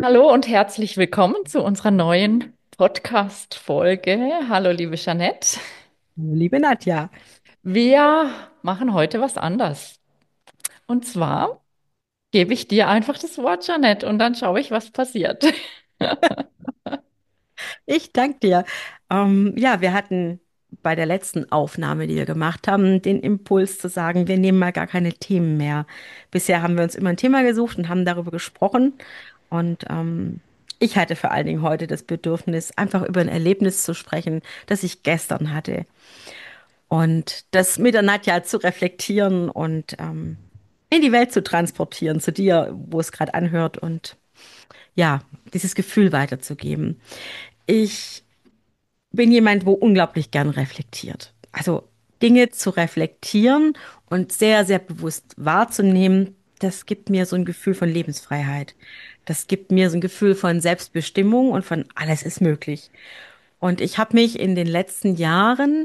Hallo und herzlich willkommen zu unserer neuen Podcast-Folge. Hallo, liebe Jeanette. Liebe Nadja, Wir machen heute was anders. Und zwar gebe ich dir einfach das Wort, Jeanette, und dann schaue ich, was passiert. ich danke dir. Ja, wir hatten bei der letzten Aufnahme, die wir gemacht haben, den Impuls zu sagen, wir nehmen mal gar keine Themen mehr. Bisher haben wir uns immer ein Thema gesucht und haben darüber gesprochen. Und ich hatte vor allen Dingen heute das Bedürfnis, einfach über ein Erlebnis zu sprechen, das ich gestern hatte. Und das mit der Nadja zu reflektieren und in die Welt zu transportieren, zu dir, wo es gerade anhört und ja, dieses Gefühl weiterzugeben. Ich bin jemand, wo unglaublich gern reflektiert. Also Dinge zu reflektieren und sehr, sehr bewusst wahrzunehmen, das gibt mir so ein Gefühl von Lebensfreiheit. Das gibt mir so ein Gefühl von Selbstbestimmung und von alles ist möglich. Und ich habe mich in den letzten Jahren,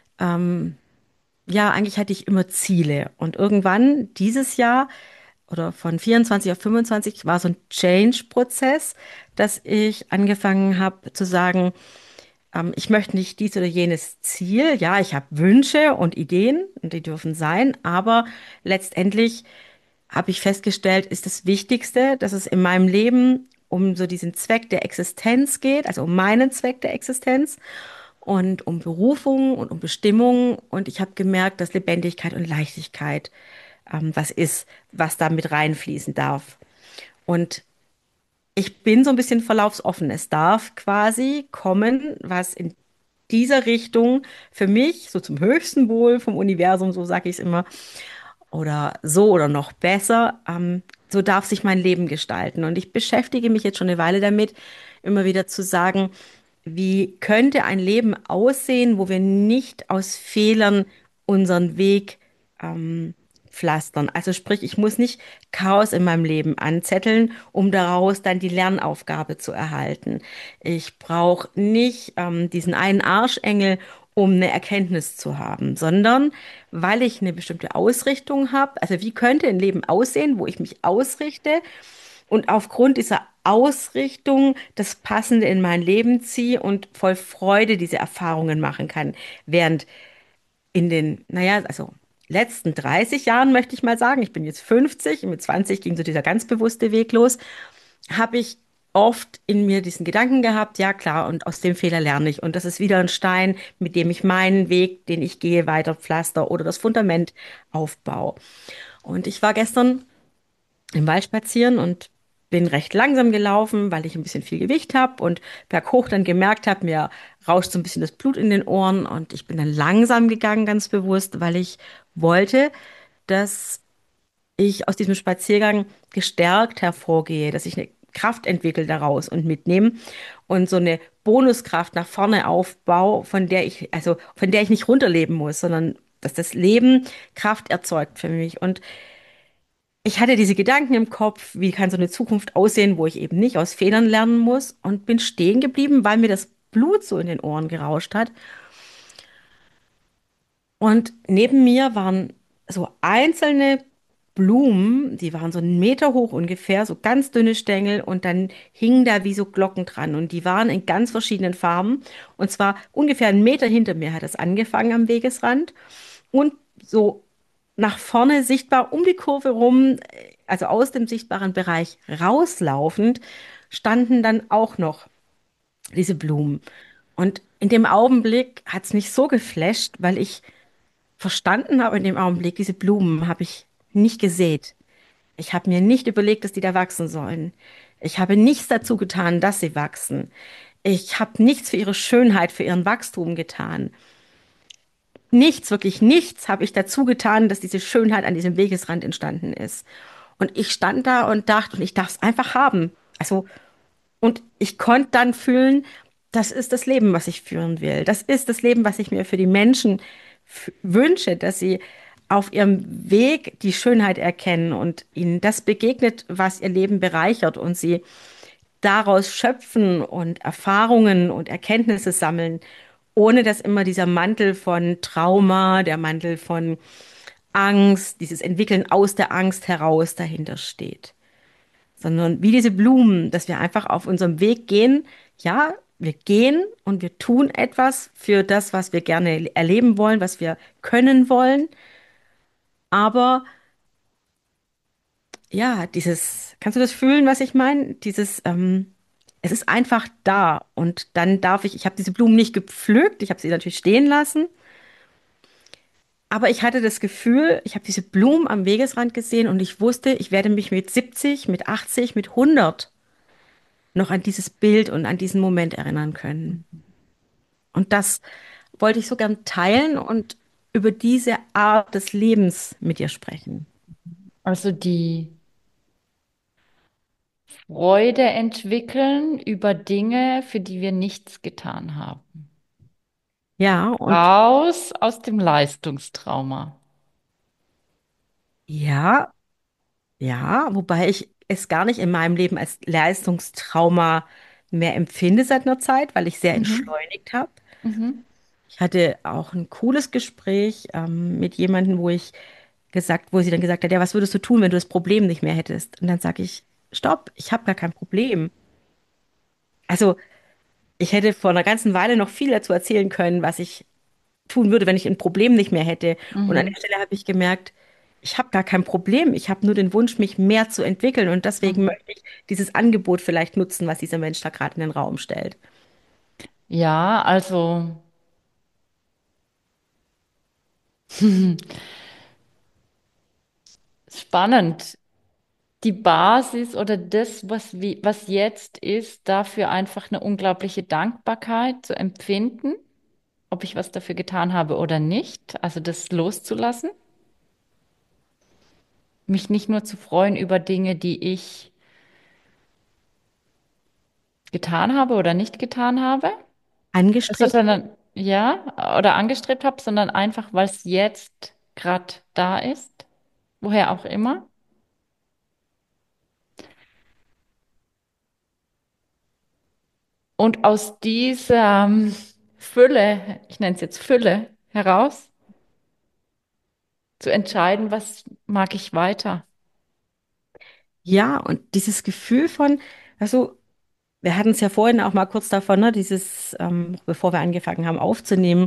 ja, eigentlich hatte ich immer Ziele. Und irgendwann dieses Jahr oder von 24 auf 25 war so ein Change-Prozess, dass ich angefangen habe zu sagen, ich möchte nicht dies oder jenes Ziel. Ja, ich habe Wünsche und Ideen und die dürfen sein, aber letztendlich habe ich festgestellt, ist das Wichtigste, dass es in meinem Leben um so diesen Zweck der Existenz geht, also um meinen Zweck der Existenz und um Berufung und um Bestimmung. Und ich habe gemerkt, dass Lebendigkeit und Leichtigkeit was ist, was da mit reinfließen darf. Und ich bin so ein bisschen verlaufsoffen. Es darf quasi kommen, was in dieser Richtung für mich so zum höchsten Wohl vom Universum, so sage ich es immer, oder so oder noch besser, so darf sich mein Leben gestalten. Und ich beschäftige mich jetzt schon eine Weile damit, immer wieder zu sagen, wie könnte ein Leben aussehen, wo wir nicht aus Fehlern unseren Weg pflastern. Also sprich, ich muss nicht Chaos in meinem Leben anzetteln, um daraus dann die Lernaufgabe zu erhalten. Ich brauche nicht diesen einen Arschengel, um eine Erkenntnis zu haben, sondern weil ich eine bestimmte Ausrichtung habe. Also wie könnte ein Leben aussehen, wo ich mich ausrichte und aufgrund dieser Ausrichtung das Passende in mein Leben ziehe und voll Freude diese Erfahrungen machen kann. Während in den, naja, also letzten 30 Jahren möchte ich mal sagen, ich bin jetzt 50, mit 20 ging so dieser ganz bewusste Weg los, habe ich oft in mir diesen Gedanken gehabt, ja klar, und aus dem Fehler lerne ich. Und das ist wieder ein Stein, mit dem ich meinen Weg, den ich gehe, weiter pflaster oder das Fundament aufbaue. Und ich war gestern im Wald spazieren und bin recht langsam gelaufen, weil ich ein bisschen viel Gewicht habe und berghoch dann gemerkt habe, mir rauscht so ein bisschen das Blut in den Ohren und ich bin dann langsam gegangen, ganz bewusst, weil ich wollte, dass ich aus diesem Spaziergang gestärkt hervorgehe, dass ich eine Kraft entwickle daraus und mitnehme und so eine Bonuskraft nach vorne aufbaue, von der ich nicht runterleben muss, sondern dass das Leben Kraft erzeugt für mich. Und ich hatte diese Gedanken im Kopf, wie kann so eine Zukunft aussehen, wo ich eben nicht aus Fehlern lernen muss und bin stehen geblieben, weil mir das Blut so in den Ohren gerauscht hat. Und neben mir waren so einzelne Blumen, die waren so 1 Meter hoch ungefähr, so ganz dünne Stängel und dann hingen da wie so Glocken dran und die waren in ganz verschiedenen Farben und zwar ungefähr 1 Meter hinter mir hat es angefangen am Wegesrand und so nach vorne sichtbar um die Kurve rum, also aus dem sichtbaren Bereich rauslaufend, standen dann auch noch diese Blumen. Und in dem Augenblick hat es mich so geflasht, weil ich verstanden habe in dem Augenblick, diese Blumen habe ich nicht gesät. Ich habe mir nicht überlegt, dass die da wachsen sollen. Ich habe nichts dazu getan, dass sie wachsen. Ich habe nichts für ihre Schönheit, für ihren Wachstum getan. Nichts, wirklich nichts habe ich dazu getan, dass diese Schönheit an diesem Wegesrand entstanden ist. Und ich stand da und dachte, und ich darf es einfach haben. Also, und ich konnte dann fühlen, das ist das Leben, was ich führen will. Das ist das Leben, was ich mir für die Menschen wünsche, dass sie auf ihrem Weg die Schönheit erkennen und ihnen das begegnet, was ihr Leben bereichert und sie daraus schöpfen und Erfahrungen und Erkenntnisse sammeln, ohne dass immer dieser Mantel von Trauma, der Mantel von Angst, dieses Entwickeln aus der Angst heraus dahinter steht. sondern wie diese Blumen, dass wir einfach auf unserem Weg gehen. Ja, wir gehen und wir tun etwas für das, was wir gerne erleben wollen, was wir können wollen. Aber ja, kannst du das fühlen, was ich meine? Es ist einfach da und dann ich habe diese Blumen nicht gepflückt, ich habe sie natürlich stehen lassen, aber ich hatte das Gefühl, ich habe diese Blumen am Wegesrand gesehen und ich wusste, ich werde mich mit 70, mit 80, mit 100 noch an dieses Bild und an diesen Moment erinnern können. Und das wollte ich so gern teilen und über diese Art des Lebens mit dir sprechen. Also die Freude entwickeln über Dinge, für die wir nichts getan haben. Ja, und Raus aus dem Leistungstrauma. ja, ja, wobei ich es gar nicht in meinem Leben als Leistungstrauma mehr empfinde seit einer Zeit, weil ich sehr Mhm. entschleunigt habe. Mhm. Ich hatte auch ein cooles Gespräch mit jemandem, wo sie dann gesagt hat, ja, was würdest du tun, wenn du das Problem nicht mehr hättest? Und dann sage ich, stopp, ich habe gar kein Problem. Also ich hätte vor einer ganzen Weile noch viel dazu erzählen können, was ich tun würde, wenn ich ein Problem nicht mehr hätte. Und an der Mhm. Stelle habe ich gemerkt, ich habe gar kein Problem. Ich habe nur den Wunsch, mich mehr zu entwickeln. Und deswegen Mhm. möchte ich dieses Angebot vielleicht nutzen, was dieser Mensch da gerade in den Raum stellt. Ja, also spannend. Die Basis oder das, was jetzt ist, dafür einfach eine unglaubliche Dankbarkeit zu empfinden, ob ich was dafür getan habe oder nicht. Also das loszulassen, mich nicht nur zu freuen über Dinge, die ich getan habe oder nicht getan habe, Angestrebt? sondern ja, oder angestrebt habe, sondern einfach, weil es jetzt gerade da ist, woher auch immer. Und aus dieser Fülle, ich nenne es jetzt Fülle, heraus zu entscheiden, was mag ich weiter. Ja, und dieses Gefühl von, also, wir hatten es ja vorhin auch mal kurz davon, ne, bevor wir angefangen haben aufzunehmen,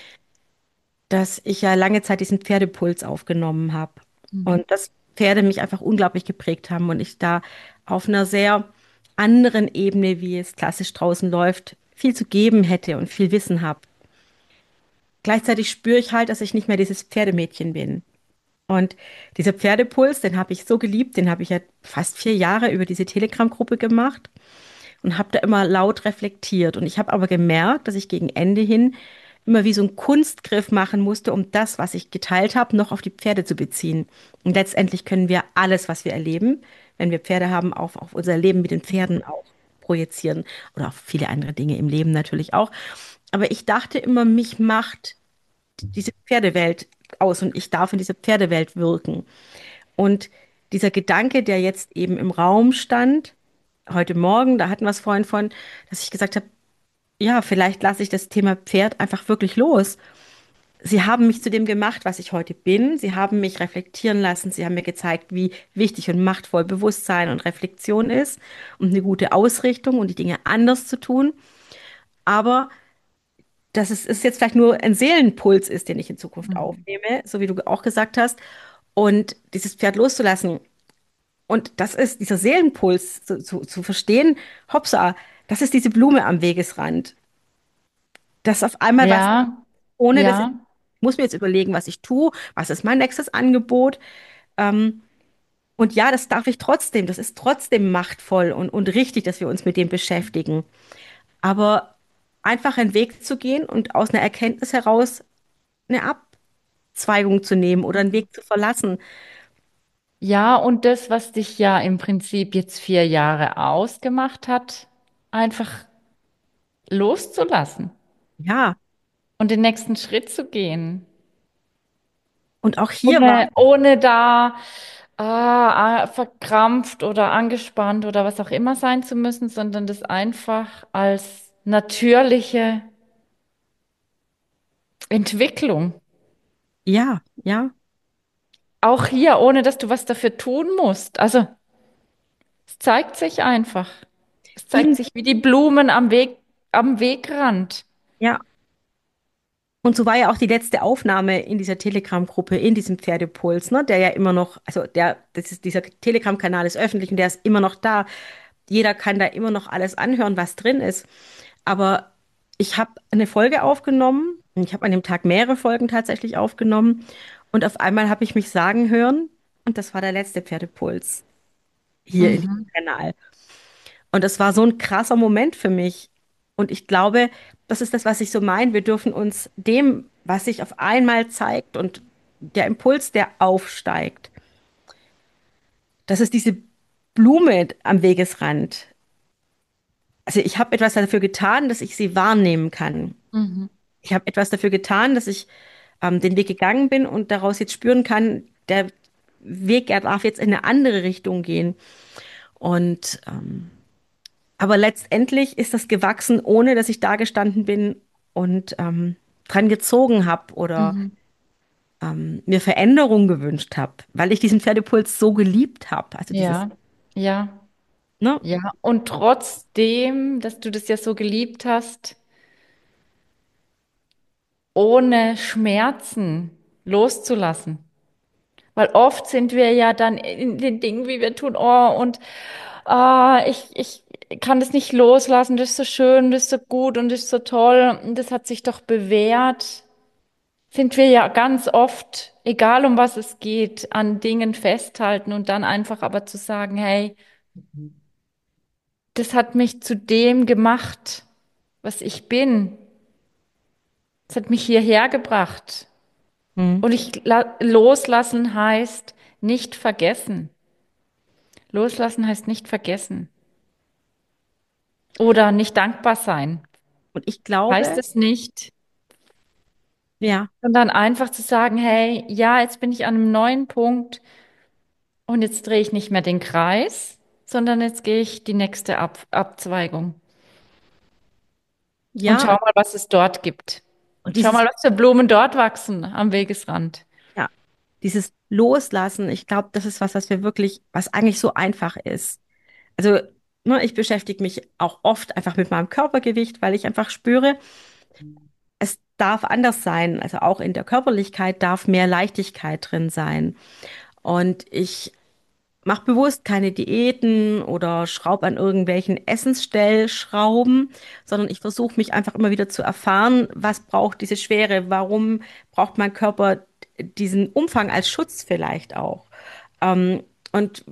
dass ich ja lange Zeit diesen Pferdepuls aufgenommen habe. Mhm. Und dass Pferde mich einfach unglaublich geprägt haben und ich da auf einer sehr anderen Ebene, wie es klassisch draußen läuft, viel zu geben hätte und viel Wissen habe. Gleichzeitig spüre ich halt, dass ich nicht mehr dieses Pferdemädchen bin. Und dieser Pferdepuls, den habe ich so geliebt, den habe ich ja fast 4 Jahre über diese Telegram-Gruppe gemacht und habe da immer laut reflektiert. Und ich habe aber gemerkt, dass ich gegen Ende hin immer wie so einen Kunstgriff machen musste, um das, was ich geteilt habe, noch auf die Pferde zu beziehen. Und letztendlich können wir alles, was wir erleben, wenn wir Pferde haben, auf unser Leben mit den Pferden auch projizieren oder auf viele andere Dinge im Leben natürlich auch. Aber ich dachte immer, mich macht diese Pferdewelt aus und ich darf in dieser Pferdewelt wirken. Und dieser Gedanke, der jetzt eben im Raum stand, heute Morgen, da hatten wir es vorhin von, dass ich gesagt habe, ja, vielleicht lasse ich das Thema Pferd einfach wirklich los. Sie haben mich zu dem gemacht, was ich heute bin. Sie haben mich reflektieren lassen. Sie haben mir gezeigt, wie wichtig und machtvoll Bewusstsein und Reflexion ist und eine gute Ausrichtung und die Dinge anders zu tun. Aber dass es jetzt vielleicht nur ein Seelenpuls ist, den ich in Zukunft Mhm. aufnehme, so wie du auch gesagt hast, und dieses Pferd loszulassen. Und das ist dieser Seelenpuls zu verstehen, hopsa, das ist diese Blume am Wegesrand. Das auf einmal was, Ja, ohne dass ich ja, muss mir jetzt überlegen, was ich tue, was ist mein nächstes Angebot. Ähm, und ja, das darf ich trotzdem, das ist trotzdem machtvoll und richtig, dass wir uns mit dem beschäftigen. Aber einfach einen Weg zu gehen und aus einer Erkenntnis heraus eine Abzweigung zu nehmen oder einen Weg zu verlassen. ja, und das, was dich ja im Prinzip jetzt 4 Jahre ausgemacht hat, einfach loszulassen Ja, und den nächsten Schritt zu gehen. und auch hier war, Ohne da verkrampft oder angespannt oder was auch immer sein zu müssen, sondern das einfach als natürliche Entwicklung. ja, ja, Auch hier, ohne dass du was dafür tun musst. Also zeigt sich einfach. Es zeigt In, sich wie die Blumen am Wegrand. ja, und so war ja auch die letzte Aufnahme in dieser Telegram-Gruppe, in diesem Pferdepuls, ne, der ja immer noch, also dieser Telegram-Kanal ist öffentlich und der ist immer noch da. Jeder kann da immer noch alles anhören, was drin ist. Aber ich habe eine Folge aufgenommen und ich habe an dem Tag mehrere Folgen tatsächlich aufgenommen und auf einmal habe ich mich sagen hören und das war der letzte Pferdepuls hier in diesem Mhm. Kanal. Und das war so ein krasser Moment für mich. Und ich glaube, das ist das, was ich so meine. Wir dürfen uns dem, was sich auf einmal zeigt und der Impuls, der aufsteigt, das ist diese Blume am Wegesrand. Also ich habe etwas dafür getan, dass ich sie wahrnehmen kann. Mhm. Ich habe etwas dafür getan, dass ich den Weg gegangen bin und daraus jetzt spüren kann, der Weg, er darf jetzt in eine andere Richtung gehen. Und aber letztendlich ist das gewachsen, ohne dass ich da gestanden bin und dran gezogen habe oder Mhm. mir Veränderung gewünscht habe, weil ich diesen Pferdepuls so geliebt habe. Also dieses, Ja, ja, ne? ja. Und trotzdem, dass du das ja so geliebt hast, ohne Schmerzen loszulassen. Weil oft sind wir ja dann in den Dingen, wie wir tun, oh, und ich kann das nicht loslassen, das ist so schön, das ist so gut und das ist so toll und das hat sich doch bewährt. Sind wir ja ganz oft, egal um was es geht, an Dingen festhalten und dann einfach aber zu sagen, hey, das hat mich zu dem gemacht, was ich bin. Das hat mich hierher gebracht. Hm. Und loslassen heißt nicht vergessen. Loslassen heißt nicht vergessen oder nicht dankbar sein. Und ich Heißt glaube, es nicht, ja, sondern einfach zu sagen, hey, ja, jetzt bin ich an einem neuen Punkt und jetzt drehe ich nicht mehr den Kreis, sondern jetzt gehe ich die nächste Abzweigung und ja, schau mal, was es dort gibt. und Schau dieses, mal, was für Blumen dort wachsen am Wegesrand. ja, dieses Loslassen, ich glaube, das ist was, was wir wirklich, was eigentlich so einfach ist. Also, ne, ich beschäftige mich auch oft einfach mit meinem Körpergewicht, weil ich einfach spüre, es darf anders sein. Also auch in der Körperlichkeit darf mehr Leichtigkeit drin sein. Und ich mache bewusst keine Diäten oder schraube an irgendwelchen Essensstellschrauben, sondern ich versuche mich einfach immer wieder zu erfahren, was braucht diese Schwere, warum braucht mein Körper diesen Umfang als Schutz vielleicht auch. Und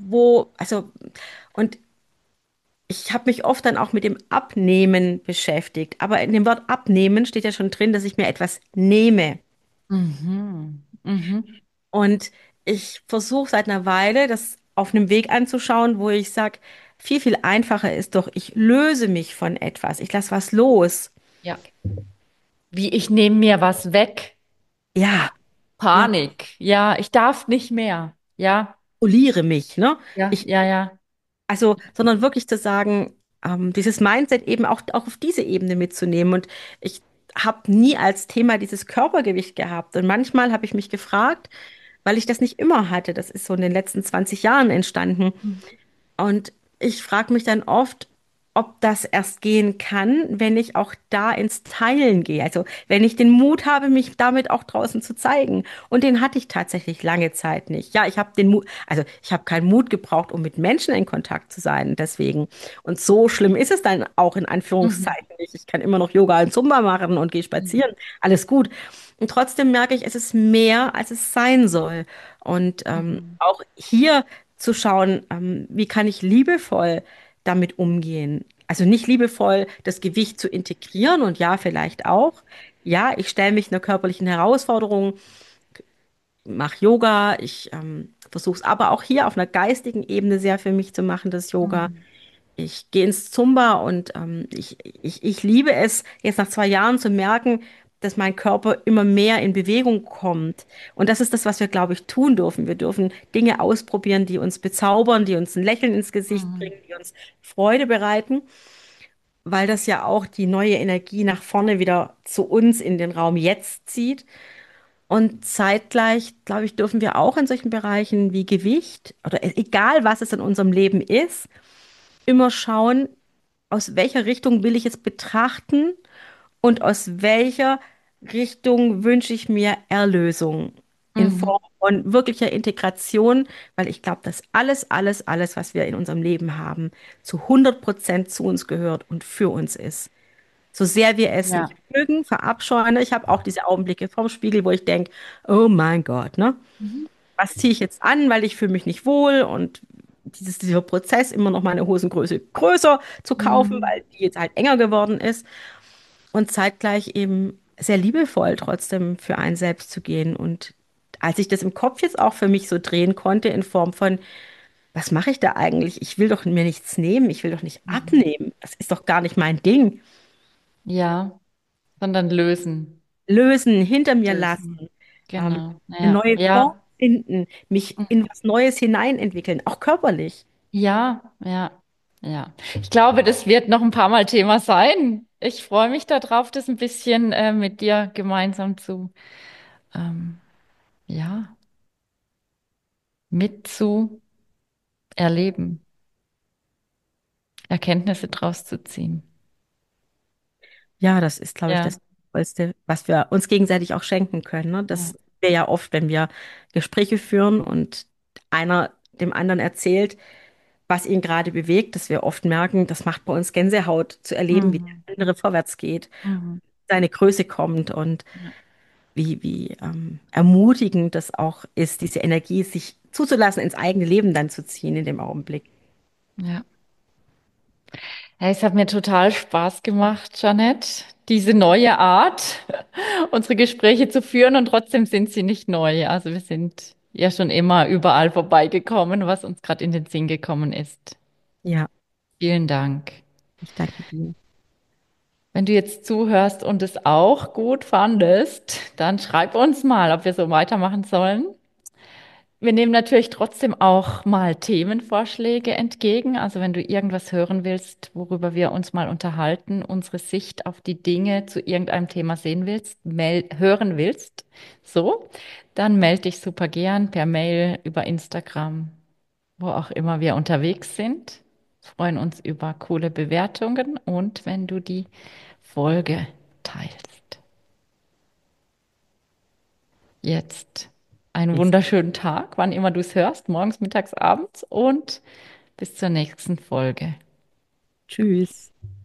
und ich habe mich oft dann auch mit dem Abnehmen beschäftigt. Aber in dem Wort Abnehmen steht ja schon drin, dass ich mir etwas nehme. Mhm. Mhm. Und ich versuche seit einer Weile, das auf einem Weg anzuschauen, wo ich sage, viel, viel einfacher ist doch, ich löse mich von etwas, ich lasse was los. Ja. Wie ich nehme mir was weg. Ja, ja, Panik. Ja, ich darf nicht mehr. Ja, poliere mich, ne? ja, Ich, ja, ja. also, sondern wirklich zu sagen, dieses Mindset eben auch auf diese Ebene mitzunehmen. Und ich habe nie als Thema dieses Körpergewicht gehabt. Und manchmal habe ich mich gefragt, weil ich das nicht immer hatte, das ist so in den letzten 20 Jahren entstanden. Mhm. Und ich frage mich dann oft, ob das erst gehen kann, wenn ich auch da ins Teilen gehe. Also wenn ich den Mut habe, mich damit auch draußen zu zeigen. Und den hatte ich tatsächlich lange Zeit nicht. Ja, ich habe den Mut, also ich habe keinen Mut gebraucht, um mit Menschen in Kontakt zu sein. Deswegen. Und so schlimm ist es dann auch in Mhm. Anführungszeichen nicht. Ich kann immer noch Yoga und Zumba machen und gehe spazieren. Alles gut. Und trotzdem merke ich, es ist mehr, als es sein soll. Und Mhm. auch hier zu schauen, wie kann ich liebevoll damit umgehen. Also nicht liebevoll das Gewicht zu integrieren und ja, vielleicht auch. Ja, ich stelle mich einer körperlichen Herausforderung, mache Yoga, ich versuche es aber auch hier auf einer geistigen Ebene sehr für mich zu machen, das Yoga. Mhm. Ich gehe ins Zumba und ich liebe es, jetzt nach 2 Jahren zu merken, dass mein Körper immer mehr in Bewegung kommt. Und das ist das, was wir, glaube ich, tun dürfen. Wir dürfen Dinge ausprobieren, die uns bezaubern, die uns ein Lächeln ins Gesicht Mhm. bringen, die uns Freude bereiten, weil das ja auch die neue Energie nach vorne wieder zu uns in den Raum jetzt zieht. Und zeitgleich, glaube ich, dürfen wir auch in solchen Bereichen wie Gewicht oder egal was es in unserem Leben ist, immer schauen, aus welcher Richtung will ich es betrachten und aus welcher Richtung wünsche ich mir Erlösung in Mhm. Form von wirklicher Integration, weil ich glaube, dass alles, was wir in unserem Leben haben, zu 100% zu uns gehört und für uns ist. So sehr wir es nicht Ja. mögen, verabscheuen. Ich habe auch diese Augenblicke vorm Spiegel, wo ich denke, oh mein Gott, ne? Mhm. Was ziehe ich jetzt an, weil ich fühle mich nicht wohl und dieser Prozess, immer noch meine Hosengröße größer zu kaufen, Mhm. weil die jetzt halt enger geworden ist und zeitgleich eben sehr liebevoll trotzdem für einen selbst zu gehen. Und als ich das im Kopf jetzt auch für mich so drehen konnte in Form von, was mache ich da eigentlich? Ich will doch mir nichts nehmen, ich will doch nicht Mhm. abnehmen. Das ist doch gar nicht mein Ding. Ja, sondern lösen. Lösen, hinter mir Lösen. lassen, ähm, Genau. eine Ja. neue Form Ja. finden, mich in was Neues hineinentwickeln, auch körperlich. Ja, ja, ja. Ich glaube, das wird noch ein paar Mal Thema sein. Ich freue mich darauf, das ein bisschen mit dir gemeinsam ähm, ja, mitzuerleben, Erkenntnisse draus zu ziehen. Ja, das ist, glaube ich, Ja, das Tollste, was wir uns gegenseitig auch schenken können. Ne? ja, Das wir ja oft, wenn wir Gespräche führen und einer dem anderen erzählt, was ihn gerade bewegt, dass wir oft merken, das macht bei uns Gänsehaut zu erleben, wie mhm. der andere vorwärts geht, Mhm. seine Größe kommt und Ja, wie ermutigend das auch ist, diese Energie sich zuzulassen, ins eigene Leben dann zu ziehen in dem Augenblick. ja. Ja, es hat mir total Spaß gemacht, Janette, diese neue Art, unsere Gespräche zu führen und trotzdem sind sie nicht neu. Also wir sind ja schon immer überall vorbeigekommen, was uns gerade in den Sinn gekommen ist. Ja, Vielen Dank. ich danke dir. Wenn du jetzt zuhörst und es auch gut fandest, dann schreib uns mal, ob wir so weitermachen sollen. Wir nehmen natürlich trotzdem auch mal Themenvorschläge entgegen. Also wenn du irgendwas hören willst, worüber wir uns mal unterhalten, unsere Sicht auf die Dinge zu irgendeinem Thema sehen willst, hören willst, so, dann melde dich super gern per Mail, über Instagram, wo auch immer wir unterwegs sind. Freuen uns über coole Bewertungen und wenn du die Folge teilst. Jetzt einen Yes. wunderschönen Tag, wann immer du es hörst, morgens, mittags, abends und bis zur nächsten Folge. Tschüss.